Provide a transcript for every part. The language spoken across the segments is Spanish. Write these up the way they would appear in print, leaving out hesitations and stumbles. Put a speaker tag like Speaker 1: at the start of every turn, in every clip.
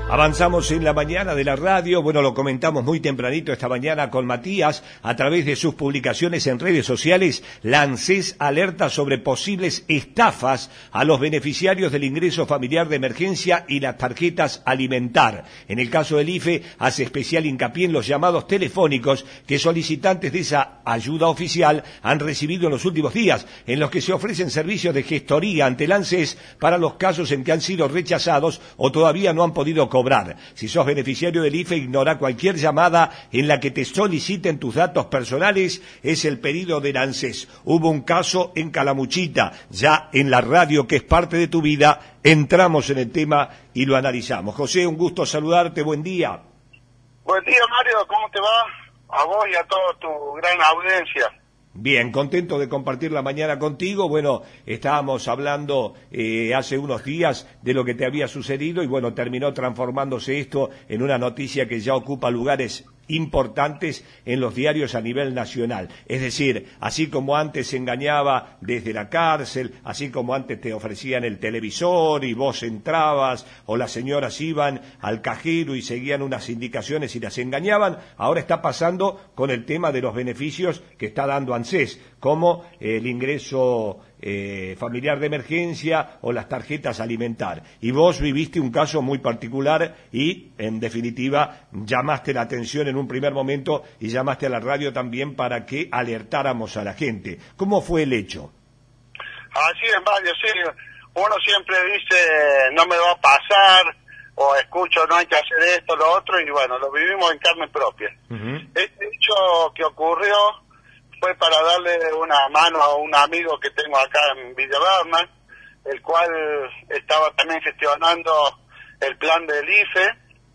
Speaker 1: Avanzamos en la mañana de la radio, bueno, lo comentamos muy tempranito esta mañana con Matías, a través de sus publicaciones en redes sociales, la ANSES alerta sobre posibles estafas a los beneficiarios del ingreso familiar de emergencia y las tarjetas alimentar. En el caso del IFE, hace especial hincapié en los llamados telefónicos que solicitantes de esa ayuda oficial han recibido en los últimos días, en los que se ofrecen servicios de gestoría ante la ANSES para los casos en que han sido rechazados o todavía no han podido cobrar. Si sos beneficiario del IFE, ignora cualquier llamada en la que te soliciten tus datos personales, es el pedido del ANSES. Hubo un caso en Calamuchita, ya en la radio que es parte de tu vida, entramos en el tema y lo analizamos. José, un gusto saludarte, buen día.
Speaker 2: Buen día, Mario, ¿cómo te va? A vos y a toda tu gran audiencia.
Speaker 1: Bien, contento de compartir la mañana contigo. Bueno, estábamos hablando hace unos días de lo que te había sucedido y bueno, terminó transformándose esto en una noticia que ya ocupa lugares importantes en los diarios a nivel nacional. Es decir, así como antes se engañaba desde la cárcel, así como antes te ofrecían el televisor y vos entrabas, o las señoras iban al cajero y seguían unas indicaciones y las engañaban, ahora está pasando con el tema de los beneficios que está dando ANSES, como el ingreso familiar de emergencia o las tarjetas alimentar. Y vos viviste un caso muy particular y, en definitiva, llamaste la atención en un primer momento y llamaste a la radio también para que alertáramos a la gente. ¿Cómo fue el hecho?
Speaker 2: Así es, Mario, sí. Uno siempre dice, no me va a pasar, o escucho, no hay que hacer esto, lo otro, y bueno, lo vivimos en carne propia. Este hecho que ocurrió fue para darle una mano a un amigo que tengo acá en Villa Berna, el cual estaba también gestionando el plan del IFE,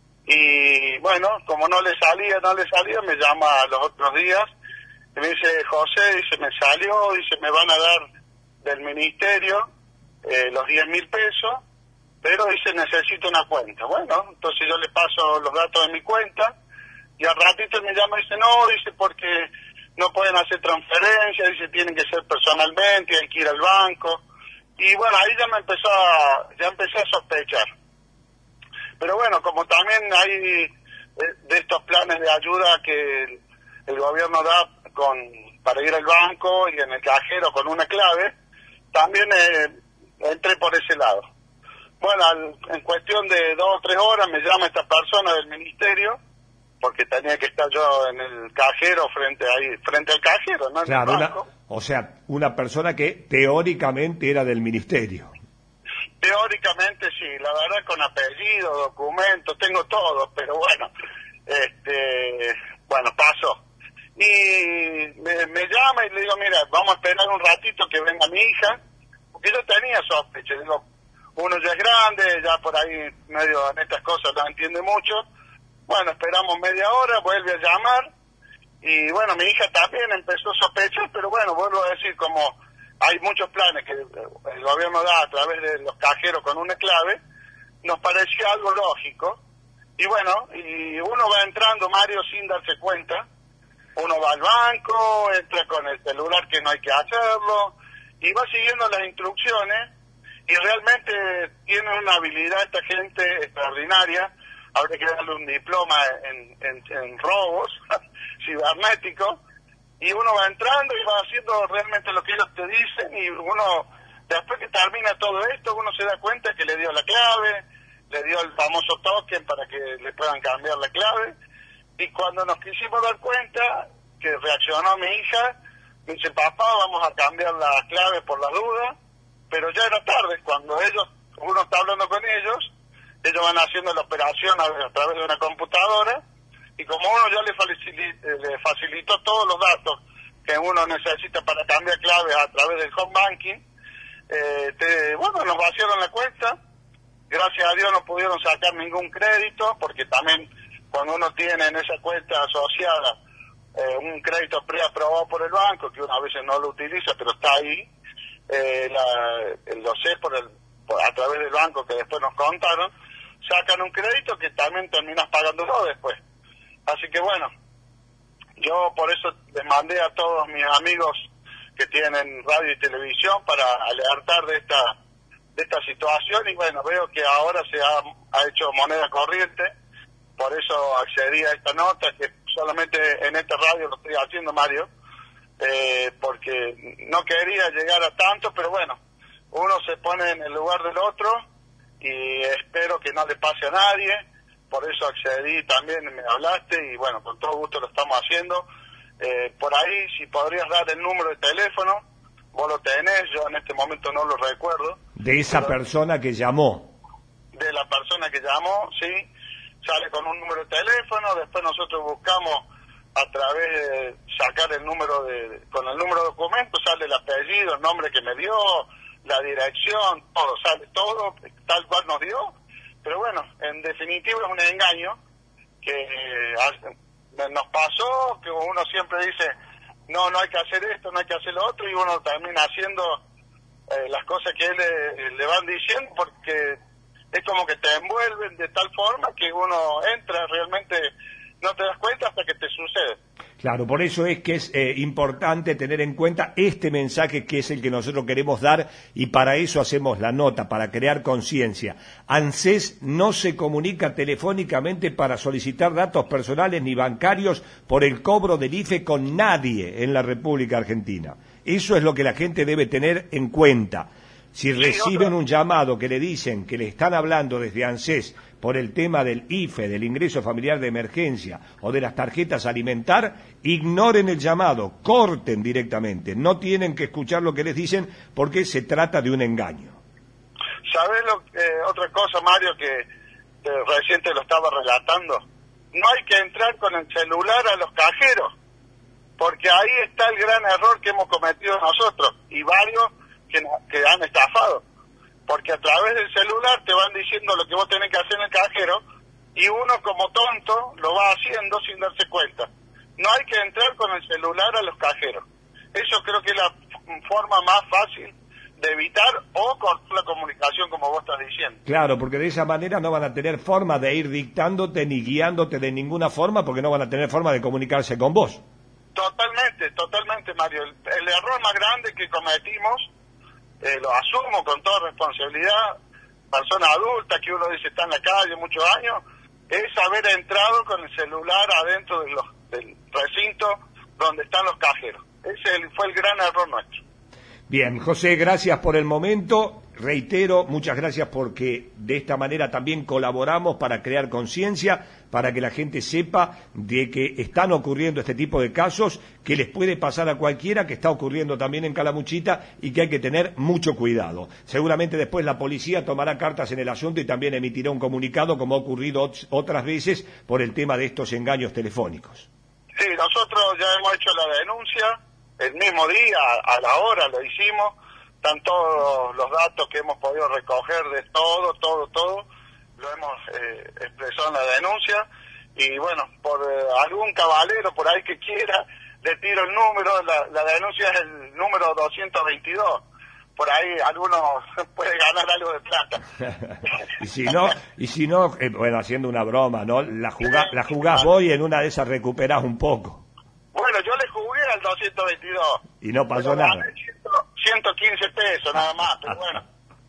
Speaker 2: y bueno, como no le salía, me llama los otros días, y me dice, José, dice, me salió, dice, me van a dar del ministerio los 10.000 pesos, pero dice, necesito una cuenta. Bueno, entonces yo le paso los datos de mi cuenta, y al ratito me llama y dice, no, dice, porque no pueden hacer transferencias, dice, tienen que ser personalmente, hay que ir al banco. Y bueno, ahí ya empecé a sospechar. Pero bueno, como también hay de estos planes de ayuda que el gobierno da para ir al banco y en el cajero con una clave, también entré por ese lado. Bueno, en cuestión de 2 o 3 horas me llama esta persona del ministerio, porque tenía que estar yo en el cajero frente al cajero, ¿no?
Speaker 1: Claro, una persona que teóricamente era del ministerio.
Speaker 2: Teóricamente sí, la verdad con apellido, documento, tengo todo, pero bueno, bueno, pasó. Y me llama y le digo, mira, vamos a esperar un ratito que venga mi hija, porque yo tenía sospecha, digo, uno ya es grande, ya por ahí medio en estas cosas no entiende mucho. Bueno, esperamos media hora, vuelve a llamar, y bueno, mi hija también empezó a sospechar, pero bueno, vuelvo a decir, como hay muchos planes que el gobierno da a través de los cajeros con una clave, nos parecía algo lógico, y bueno, y uno va entrando, Mario, sin darse cuenta, uno va al banco, entra con el celular que no hay que hacerlo, y va siguiendo las instrucciones, y realmente tiene una habilidad esta gente extraordinaria. Habría que darle un diploma en robos cibernéticos, y uno va entrando y va haciendo realmente lo que ellos te dicen, y uno, después que termina todo esto, uno se da cuenta que le dio la clave, le dio el famoso token para que le puedan cambiar la clave, y cuando nos quisimos dar cuenta, que reaccionó mi hija, me dice, papá, vamos a cambiar la clave por las dudas, pero ya era tarde. Cuando uno está hablando con ellos van haciendo la operación a través de una computadora, y como uno ya le facilitó todos los datos que uno necesita para cambiar claves a través del home banking, bueno, nos vaciaron la cuenta. Gracias a Dios no pudieron sacar ningún crédito, porque también cuando uno tiene en esa cuenta asociada un crédito preaprobado por el banco, que uno a veces no lo utiliza, pero está ahí, lo sé a través del banco que después nos contaron, sacan un crédito que también terminas pagándolo después. Así que bueno, yo por eso les mandé a todos mis amigos que tienen radio y televisión para alertar de esta situación y bueno, veo que ahora se ha hecho moneda corriente, por eso accedí a esta nota, que solamente en esta radio lo estoy haciendo, Mario, porque no quería llegar a tanto, pero bueno, uno se pone en el lugar del otro y espero que no le pase a nadie, por eso accedí también, me hablaste y bueno, con todo gusto lo estamos haciendo. Por ahí, si podrías dar el número de teléfono, vos lo tenés, yo en este momento no lo recuerdo.
Speaker 1: De esa persona que llamó.
Speaker 2: De la persona que llamó, sí, sale con un número de teléfono, después nosotros buscamos a través de sacar el número con el número de documento, sale el apellido, el nombre que me dio, la dirección, todo, sale todo tal cual nos dio, pero bueno, en definitiva es un engaño que nos pasó, que uno siempre dice, no hay que hacer esto, no hay que hacer lo otro, y uno termina haciendo las cosas que él le van diciendo, porque es como que te envuelven de tal forma que uno entra, realmente no te das cuenta hasta que te sucede.
Speaker 1: Claro, por eso es que es importante tener en cuenta este mensaje que es el que nosotros queremos dar y para eso hacemos la nota, para crear conciencia. ANSES no se comunica telefónicamente para solicitar datos personales ni bancarios por el cobro del IFE con nadie en la República Argentina. Eso es lo que la gente debe tener en cuenta. Si reciben un llamado que le dicen que le están hablando desde ANSES por el tema del IFE, del ingreso familiar de emergencia o de las tarjetas alimentar, ignoren el llamado, corten directamente. No tienen que escuchar lo que les dicen porque se trata de un engaño.
Speaker 2: ¿Sabés otra cosa, Mario, que recién te lo estaba relatando? No hay que entrar con el celular a los cajeros, porque ahí está el gran error que hemos cometido nosotros y varios que han estafado, porque a través del celular te van diciendo lo que vos tenés que hacer en el cajero y uno como tonto lo va haciendo sin darse cuenta. No hay que entrar con el celular a los cajeros. Eso creo que es la forma más fácil de evitar o cortar la comunicación, como vos estás diciendo.
Speaker 1: Claro, porque de esa manera no van a tener forma de ir dictándote ni guiándote de ninguna forma, porque no van a tener forma de comunicarse con vos.
Speaker 2: Totalmente, Mario. El error más grande que cometimos, lo asumo con toda responsabilidad, persona adulta que uno dice está en la calle muchos años, es haber entrado con el celular adentro del recinto donde están los cajeros. Ese fue el gran error nuestro.
Speaker 1: Bien, José, gracias por el momento. Reitero, muchas gracias porque de esta manera también colaboramos para crear conciencia, para que la gente sepa de que están ocurriendo este tipo de casos, que les puede pasar a cualquiera, que está ocurriendo también en Calamuchita y que hay que tener mucho cuidado. Seguramente después la policía tomará cartas en el asunto y también emitirá un comunicado, como ha ocurrido otras veces, por el tema de estos engaños telefónicos.
Speaker 2: Sí, nosotros ya hemos hecho la denuncia, el mismo día, a la hora lo hicimos. Están todos los datos que hemos podido recoger de todo, lo hemos expresado en la denuncia, y bueno, por algún caballero por ahí que quiera, le tiro el número, la denuncia es el número 222, por ahí alguno puede ganar algo de plata.
Speaker 1: y si no, bueno, haciendo una broma, ¿no? La jugás vos y en una de esas recuperás un poco.
Speaker 2: Bueno, yo le jugué al 222.
Speaker 1: Y no pasó nada.
Speaker 2: 115 pesos nada más, pero bueno.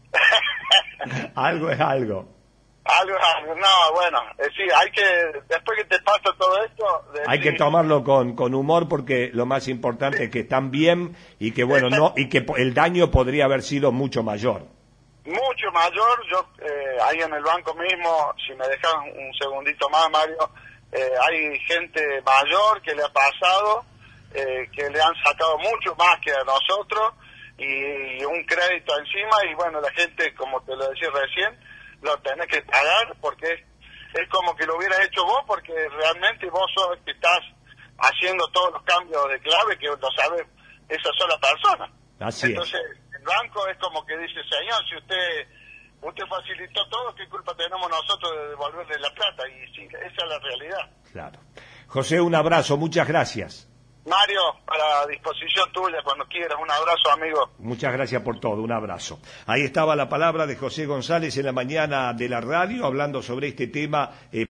Speaker 1: Algo es algo.
Speaker 2: Algo es algo. No, bueno, sí, hay que, después que te pasa todo esto...
Speaker 1: Hay que tomarlo con humor porque lo más importante es que están bien y que, bueno, no y que el daño podría haber sido mucho mayor.
Speaker 2: Mucho mayor. Yo, ahí en el banco mismo, si me dejan un segundito más, Mario, hay gente mayor que le ha pasado, que le han sacado mucho más que a nosotros y un crédito encima, y bueno, la gente, como te lo decía recién, lo tenés que pagar porque es como que lo hubieras hecho vos, porque realmente vos sos el que estás haciendo todos los cambios de clave que lo sabe esa sola persona.
Speaker 1: Así
Speaker 2: Entonces, el banco es como que dice, señor, si usted facilitó todo, ¿qué culpa tenemos nosotros de devolverle la plata? Y sí, esa es la realidad.
Speaker 1: Claro. José, un abrazo, muchas gracias.
Speaker 2: Mario, a la disposición tuya cuando quieras. Un abrazo, amigo.
Speaker 1: Muchas gracias por todo, un abrazo. Ahí estaba la palabra de José González en la mañana de la radio, hablando sobre este tema.